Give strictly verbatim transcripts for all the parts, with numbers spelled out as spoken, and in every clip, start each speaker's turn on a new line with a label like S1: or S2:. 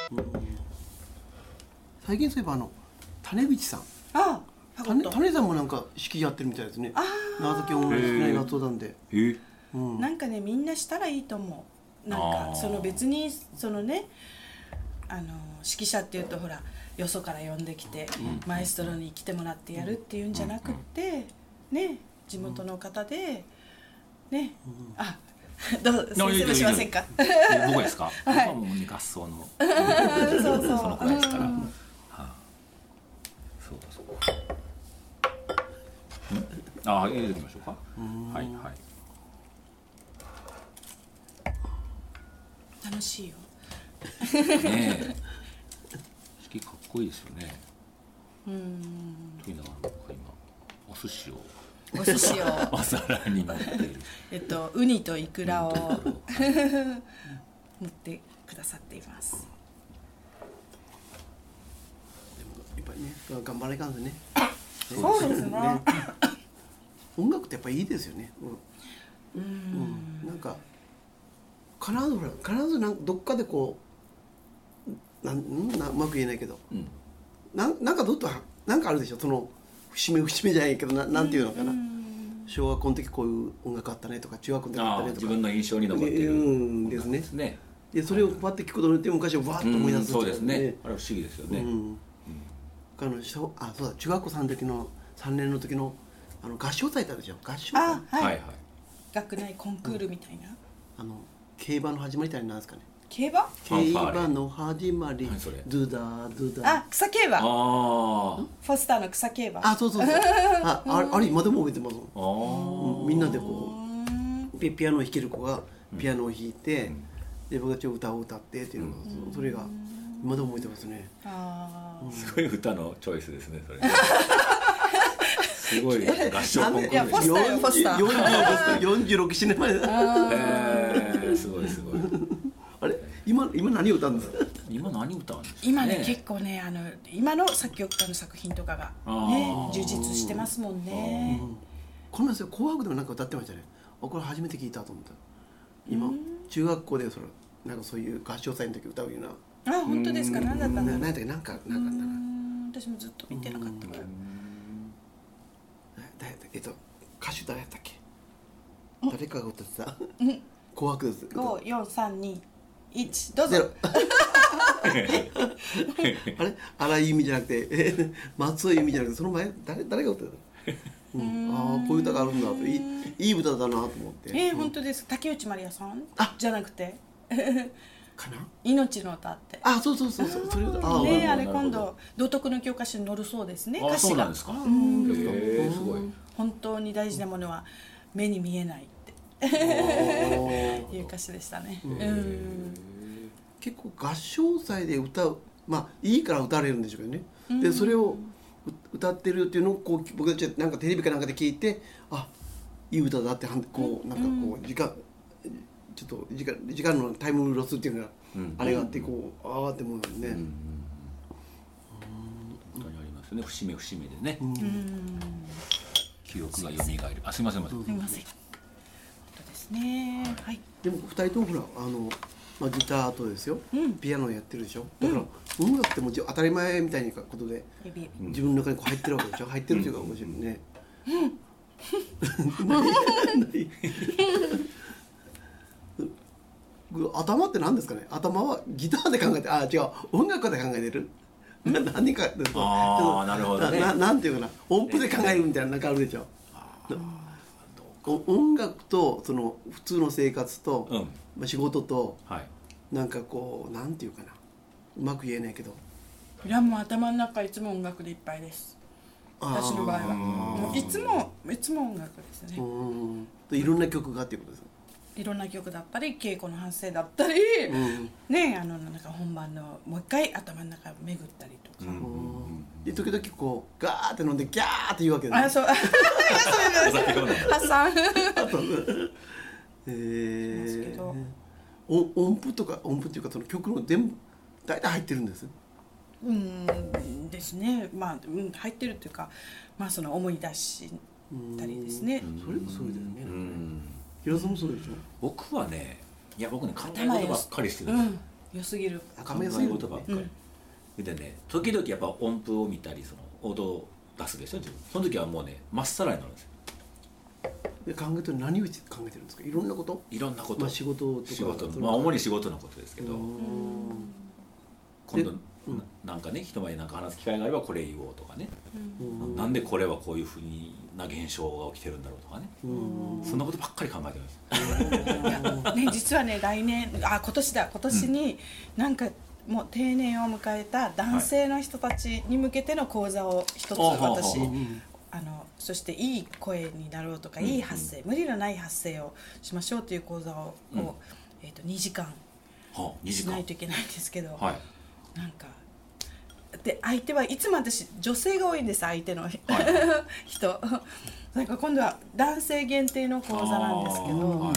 S1: うん、最近そういえばあの種道さん、
S2: ああ、
S1: 種種さんもなんか式やってるみたいですね。長崎音楽少ない夏なんで、
S3: えー
S2: うん、なんかねみんなしたらいいと思う。なんかその別にそのね、あの指揮者っていうとほらよそから呼んできて、うん、マエストロに来てもらってやるっていうんじゃなくって、うん、ね地元の方でね、うん、あどう先生もしませんか。
S3: 僕ですか。はい、僕はもう合奏のそうそうそのくらいですから。うん、はあ、そうだそうだ。ああ、入れてみましょうか。はいはい。
S2: 楽しいよ。
S3: ねえ。式かっこいいですよね。うん。というのは僕は今お寿司を。
S2: お寿司を
S3: お皿に乗っている。
S2: えっとウニとイクラを持ってくださっています。
S1: でもやっぱりね、頑張らないかんですね。
S2: そうですね。
S1: 音楽ってやっぱいいですよね。うん。うん、なんか必ずほら必ずなんかどっかでこうなんなうまく言えないけど、うん、なんなんかどっとなんかあるでしょ。その節目節目じゃないけど な, なんていうのかな、うん、小学校の時こういう音楽あったねとか中学校の時あったねとか
S3: 自分の印象に残っている
S1: んですね。ですね。でそれをパッて聞くことによって昔をわーっと思い出す、
S3: うん、そうですね。あれは不思議ですよね。うんうん、
S1: あのあそうだ中学校さんの時のさんねんの時のあの合唱祭だったでしょ。合唱祭。
S2: あ、はいはい。学内コンクールみたいな。
S1: うん、あの競馬の始まりみたいなんですかね。
S2: 競馬？
S1: 競馬の始まり。
S3: 何それ？
S1: ドゥダードゥダー。
S2: あ、草競馬。ああ。フォスターの草競馬。
S1: あ、そうそうそう。あ、あれ今でも覚えてます。ああ、うん。みんなでこうピピアノを弾ける子がピアノを弾いて、うん、で僕たち歌を歌ってっていうのが、うん、それが今でも覚えてますね。
S3: ああ、うん。すごい歌のチョイスですねそれ。すごい合唱コンクール。いやフォスターよフォスター。
S1: よんじゅうろく、ななねんまえだ。
S3: へえ、すごいすごい。
S1: あれ今今何歌うんですか。
S3: 今何歌うんですか、ね、
S2: 今ね結構ねあの今の作曲家の作品とかがね充実してますもんね。
S1: この前紅白でもなんか歌ってましたね。あ、これ初めて聞いたと思った。今中学校でそのなんかそういう合唱祭の時歌うような。
S2: あ、本当ですか。何だったの。
S1: 何だっけなんかなんかあったな。
S2: 私もずっと見てなかったから。
S1: 誰だっけ、えっと歌手誰やったっけ。誰かが歌ってた。紅白です。
S2: 五四三二一どうぞ。
S1: あれ荒井由実じゃなくて松尾由実じゃなくてその前誰誰が歌ってたの。うん、ああこういう歌があるんだといいいい歌だなと思って。
S2: えー、本当です。竹内まりやさんじゃなくて
S1: かな。
S2: 命の歌って。
S1: あ、そうそうそうそう。それ
S2: あね、あれ今度道徳の教科書に載るそうですね。歌詞が。
S3: そうなんですか。へえ、すごい。
S2: 本当に大事なものは目に見えないっていう歌詞でしたね。うん。
S1: 結構合唱祭で歌う、まあいいから歌われるんでしょうけどね。でそれを歌ってるっていうのをこう僕たちなんかテレビかなんかで聞いて、あ、いい歌だってこうなんかこう時間ちょっと時間時間のタイムロスっていうのがあれがあってこうああって思うのね。うんうん、
S3: 本当にありますね。節目節目でね。うん、記憶が蘇る。あ、すみません。すみません。
S2: 本当ですね。はい。
S1: でもふたりともほらあの。まあ、ギターとですよ、うん、ピアノやってるでしょ。だから、うん、音楽ってもちろん当たり前みたいなことで、うん、自分の中にこう入ってるわけでしょ。入ってるというか面白いね。うん、頭って何ですかね。頭はギターで考えて、あ、違う、音楽で考えてる。な何か
S3: ああ、なるほどね。
S1: な, なんていうかな、音符で考えるみたいななんかあるでしょ。音楽とその普通の生活と、うんまあ、仕事と、はい、なんかこうなんていうかな、うまく言えないけど、
S2: いやもう頭の中いつも音楽でいっぱいです。私の場合はもういつもいつも音楽ですね。
S1: うんいろんな曲がっていうことです。
S2: いろんな曲だったり稽古の反省だったり、うん、ね、あのなんか本番のもう一回頭の中巡ったりとか、うん、
S1: で時々こうガーって飲んでギャーって言うわけです。
S2: あ、そう発散
S1: えー、音符とか音符っていうかその曲の全部大体入ってるんです。
S2: うんですね。まあ、うん、入ってるっていうか、まあその思い出したりですね。
S1: それもそうだよね。うん平さんもそうでしょ。
S3: 僕はね、いや僕ね考え事ばっかりしてるんです、
S2: 良すぎる。
S1: 考えすぎる
S3: ことばっかり、うん、でね時々やっぱ音符を見たりその音を出すでしょ自分。その時はもうねまっさらになるんですよ。
S1: で考えてる何を考えてるんですか。いろんなこと。
S3: いろんなこと。
S1: まあ、仕事とか。
S3: 仕事、まあ主に仕事のことですけど。今度なんかね人前でなんか話す機会があればこれ言おうとかね。うん、なんでこれはこういうふうな現象が起きてるんだろうとかね。そんなことばっかり考えてるんです。
S2: ね実はね来年あ今年だ今年になんかもう定年を迎えた男性の人たちに向けての講座を一つ私。あのそしていい声になろうとか、うん、いい発声、無理のない発声をしましょうという講座を、うんえー、とにじかんしないといけないんですけど、はい、なんかで相手はいつも私女性が多いんです相手の、はい、人なんか今度は男性限定の講座なんですけど、はい、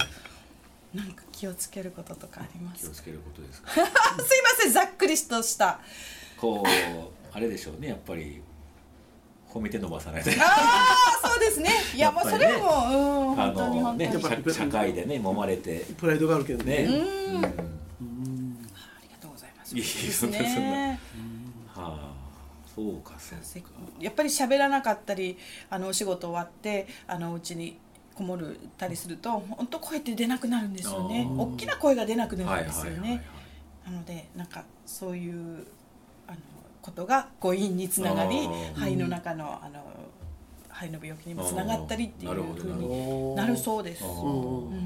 S2: なんか気をつけることとかありますか。
S3: 気をつけることですか。
S2: すいませんざっくりとした
S3: こうあれでしょうねやっぱり褒めて伸ばさないと。
S2: ああそうですね。いやもうそれはもう、うん、本当に本当に、
S3: ね、社会でね揉まれて
S1: プライドがあるけどね。うん、うん、
S2: ありがとうございます。いいですね。
S3: はあ、そうかそうか。
S2: やっぱり喋らなかったりあのお仕事終わってあのうちにこもるたりすると本当声って出なくなるんですよね。大きな声が出なくなるんですよね。なのでなんかそういうあのことが誤飲につながり肺の中の、あの肺の病気にもつながったりっていうふうになるそうです。うん、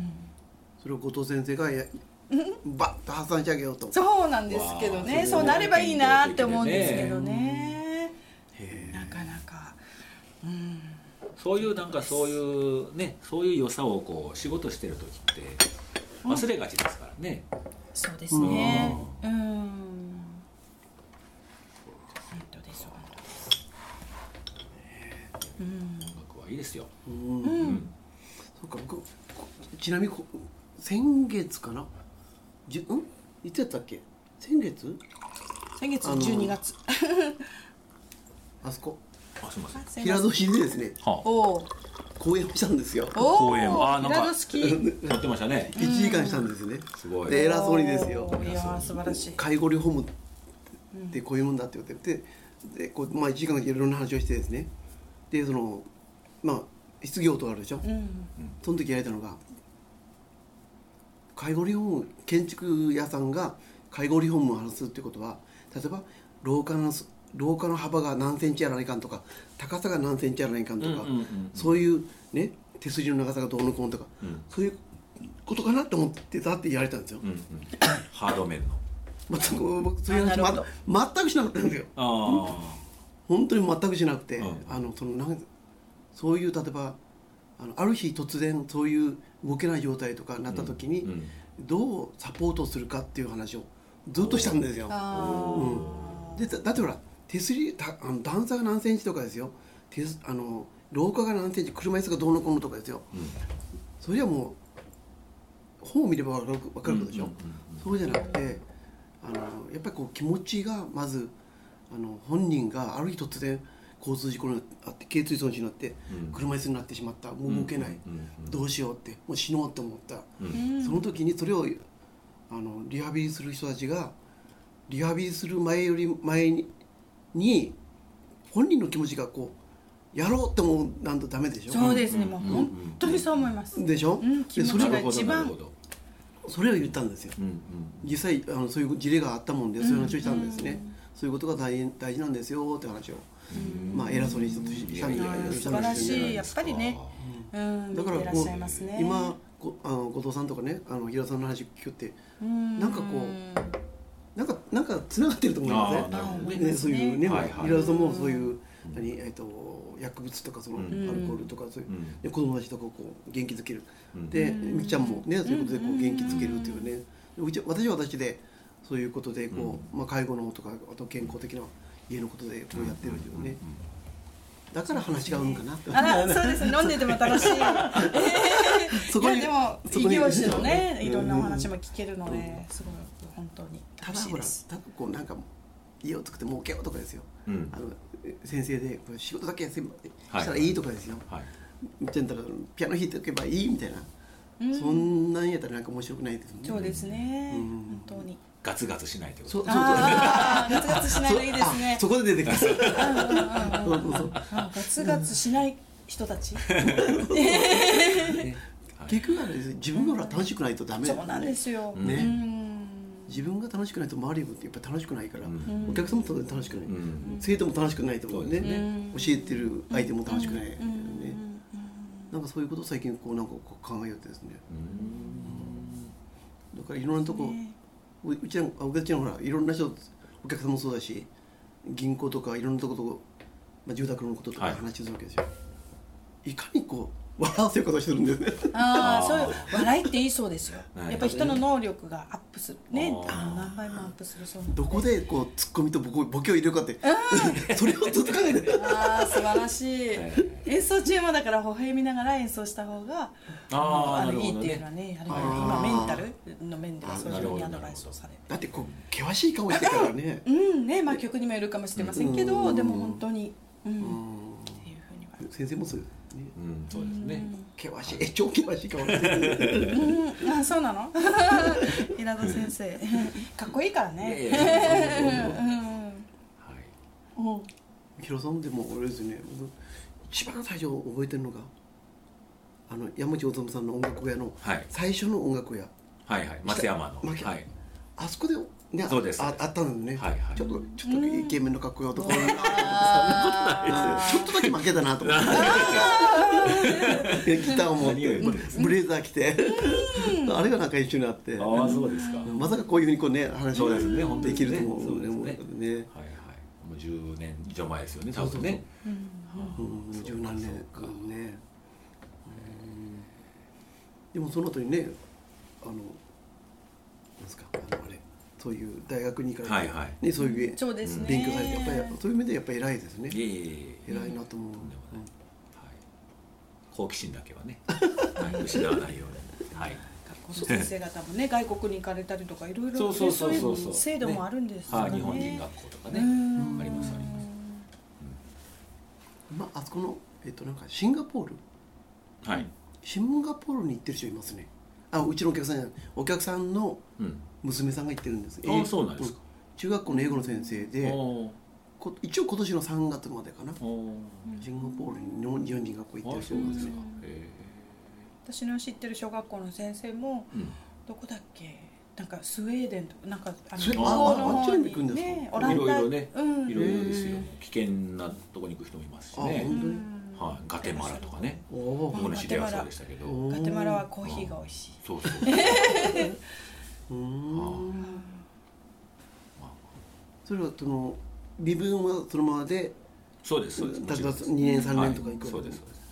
S1: それを後藤先生がやバッと発散してあげようと。
S2: そうなんですけどねそうなればいいなって思うんですけどね。なかなか、
S3: うん、そういうなんかそういうねそういう良さをこう仕事してる時って忘れがちですからね。
S2: うん、そうですね。うん、うん
S3: 音楽はいいですよ。
S1: うん。うん、そうか僕ちなみに先月かな。じゅうんいつやったっけ。先月？
S2: 先月じゅうにがつ。
S1: あそこ。
S3: あすみません。
S1: 平戸市でですね。
S2: はあ、お
S1: 公演をしたんですよ。
S3: 公演あなんか
S2: 平戸式
S3: やってましたね。
S1: いちじかんしたんですね。
S3: すごい。
S1: で偉そうにですよ。
S2: いや素晴らしい。
S1: 介護リフォームってこういうもんだって言ってて、でこうまあいちじかんいろんな話をしてですね。でそのまあ失業とかあるでしょ、うん、その時やれたのが介護リフォーム建築屋さんが介護リフォームを話すっていうことは例えば廊下の廊下の幅が何センチやらないかんとか高さが何センチやらないかんとか、うんうんうんうん、そういうね手すりの長さがどうのこうのとか、うん、そういうことかなと思ってたって言われたんですよ、うんうん、
S3: ハード面の
S1: 全くそういう話、ま、全くしなかったんですよ。あ本当に全くしなくて、うん、あのそのなんそういう例えばあのある日突然そういう動けない状態とかになった時に、うんうん、どうサポートするかっていう話をずっとしたんですよ。うん、で だ, だってほら手すりあの段差が何センチとかですよ手あの廊下が何センチ車椅子がどうのこうのとかですよ、うん、それはもう本を見れば分かることでしょ、うんうんうんうん、そうじゃなくてあのやっぱりこう気持ちがまずあの本人がある日突然交通事故にあって頸椎損傷になって車椅子になってしまった、もう動けない、うんうんうん、どうしようってもう死のうって思った、うん、その時にそれをあのリハビリする人たちがリハビリする前より前にに本人の気持ちがこうやろうって思うなんとダメでしょ。
S2: そうですね、もう本当にそう思います。
S1: でしょ、
S2: うん、気持ちが一番
S1: それを言ったんですよ、うんうん、実際あのそういう事例があったもんでそういう話をしたんですね、うんうん、そういうことが 大, 大事なんですよって話を、うん、まあ偉そうにしたんで
S2: 素晴らしいやっぱりね、うん、だからこう
S1: 今ごあの後藤さんとかねあの平田さんの話聞くってなんかこうなんかなんかつながってると思いますね。ねそういうね、はいはい、平田さんもそういう、うん、何えっ、ー、と薬物とかその、うん、アルコールとかそういう、うん、子供たちとかをこう元気づける、うん、でみきちゃんもねそういうことでこう元気づけるっていうね、うち私は私でそういうことでこう、うんまあ、介護のとかあと健康的な家のことでこうやってるっていうね、だから話が合うんかなって。
S2: あらそうです飲んでても楽しい。そこにいやでも異業種のねいろんなお話も聞けるので、すごい本当に楽しいです。
S1: ただこうなんか家を作って儲けようとかですよ、うん、あの先生で仕事だけしたらいいとかですよ、はいはい、だからピアノ弾いておけばいいみたいな、うん、そんなんやったらなんか面白くないですもんね。
S2: そうですね、うん、本当に
S3: ガツガツしないってこと。
S1: そうそうそう
S2: ああガツガツしないのいいですね。
S1: そこで出てきた。そうそうそう
S2: あガツガツしない人たち。
S1: 結局はね自分が楽しくないとダメだよね。
S2: そうなんですよ。
S1: ね
S2: うん
S1: 自分が楽しくないと周りもやっぱり楽しくないから、
S3: うん
S1: お客さんも当然楽しくない、
S3: うん、
S1: 生徒も楽しくないと思うね、
S3: そう
S2: ですね
S1: 教えてる相手も楽しくない、ね
S2: うんうん
S1: なんかそういうことを最近こうなんかこう考えようってですね、
S3: うん、
S1: だからいろんなとこ、
S2: ね
S1: ううちらお客ちゃんほらいろんな人お客さんもそうだし銀行とかいろんなとこと、まあ、住宅のこととか
S3: はい
S1: 話するわけですよ、いかにこう笑わせることをしてるんですね。
S2: ああそういう
S3: あ
S2: 笑いっていいそうですよ。
S3: はい
S2: やっぱり人の能力がアップするね。
S3: あー
S2: あの何倍もアップするそうなので。
S1: どこでこうツッコミとボケボケを入れるかってそれをずっと考えてる。
S2: ああ素晴らしい。
S3: はい
S2: 演奏中もだから微笑みながら演奏した方が
S3: あー
S2: あのいい
S3: なるほどね
S2: っていうのはね。あれは
S1: あー
S2: 今メンタルの面ではそういうふうにアドバイスをされる。
S1: だってこう険しい顔してからね。
S2: うんねまあ曲にもよるかもしれませんけど、
S1: うん
S2: でも本当にうん、
S1: うん
S2: っていうふうには。
S1: 先生もそうですね。
S3: うん、そうですね。
S1: 険しい、え超険しい顔してる。
S2: うん、あそうなの平田先生かっこいいからね。
S3: いやいやそうそうそうはい。
S2: うんうん
S1: ヒロさんでも俺ですね、僕一番最初覚えてるのがあの山内修さんの音楽屋の
S3: はい
S1: 最初の音楽屋、
S3: はいはい、松山の。
S1: 松山
S3: はい。
S1: あそこでね
S3: そうです
S1: ああったんですね、
S3: はいはい
S1: ちょっとちょっとイケメンのかっこいい男が
S2: あ
S1: ちょっとだけ負けたなと思ってギターを持っ
S3: 何を言ってるんです
S1: てブレザー着てあれがなんか一緒にあって
S3: ああ、そうですか。
S1: まさかこういうふうにこうね話
S3: そうですね本当
S1: で
S3: にね
S1: きると思う
S3: そうですね
S1: 思うね
S3: はいはい。もうじゅうねん以上前ですよね、多分ね。
S1: うん十何年
S3: そうか
S1: うんねうんでもその後にねあのなんですかあのあれそういう大学に行かれて、
S3: はいはい
S1: ね、そういう
S2: そうですね。
S1: 勉強されてやっぱりそういう意味でやっぱり偉いですね
S3: いえいえいえ。
S1: 偉いなと思う、
S3: とんでもないはい。好奇心だけはね、はい失わないように。はい。
S2: 学校の先生方もね外国に行かれたりとかいろいろ
S3: そうそうそうそう
S2: そういう制度もあるんですよね。
S3: はい、日本人学校とかね、
S2: うん
S3: ありますあります。
S1: まあ、あそこの、えっと、なんかシンガポール
S3: はい。
S1: シンガポールに行ってる人いますねあうちのお客さんじゃないお客さんの
S3: うん。
S1: 娘さんが行ってるんです
S3: ああ、そうなんですか。
S1: 中学校の英語の先生で
S3: おー
S1: こ一応今年のさんがつまでかな
S3: おー
S1: シンガポールに日本日本人学校行って
S3: あ
S1: る人なんですよ
S3: そうですか。へ
S2: 私の知ってる小学校の先生も
S3: え。うん。
S2: どこだっけなんかスウェーデンとかなんかあの
S1: スウェ
S2: 向こうの
S1: ああっち
S2: 方
S1: に行くんですか
S2: ねオランダ
S3: いろいろね
S2: うん
S3: いろいろですよ
S1: へー。
S3: 危険なとこに行く人もいますし
S1: あ
S3: ね
S1: 本。当に
S3: はい。ガテマラとかね。
S1: おお
S3: 僕の知り合いはそうでしたけど。
S1: お
S2: ガテマラはコーヒーが美味しい。
S3: そうそう。
S1: うーん
S3: まあ
S1: それはその微分はそのままで
S3: そうですそうです。
S1: 例えばにねんさんねんとか行く
S3: はいそうですそうです。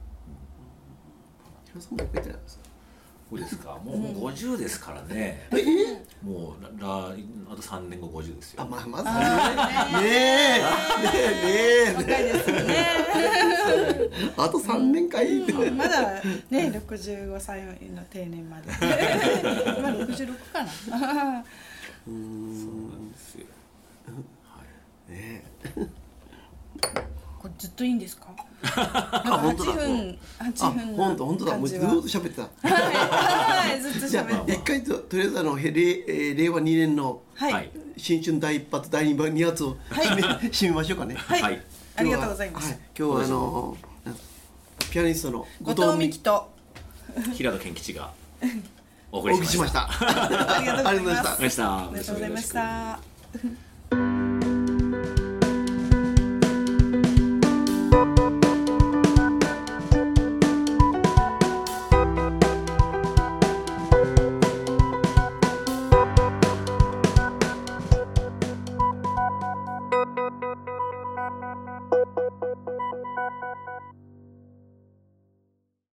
S1: ヒロさんもよく行ってないですか
S3: そうですか。もうごじゅうですからね。もうららあとさんねんごごじゅうですよ。
S1: あまあまずねえねえね
S2: 若いですよね。
S1: えあとさんねんかいって
S2: まだねろくじゅうごさいの定年まで。今ろくじゅうろくかな。
S1: うー
S3: そうなん
S1: ん
S3: ですよ。はい。
S1: ね
S2: これずっといいんですか？
S1: あ本当だ
S2: はちふんはち
S1: あ
S2: ふん
S1: 本当本当だもうずっと喋ってた
S2: はいずっと
S1: じゃあ
S2: 喋って。
S1: 一回ととりあえずあのへ令えー令和にねんの
S2: はい、
S3: はい
S1: 新春第一発第二番二発を締め締めましょうかね
S2: はい
S3: はい
S2: ありがとうございます。
S1: はい、今日はあのなんピアニストの
S2: 後藤美希と
S3: 平田健吉がお
S1: お
S3: 送りしまし。
S1: 送りしたました
S2: ありがとうございます。
S1: ありがとうございました
S3: ありがとうございました。
S2: ありがとうございました。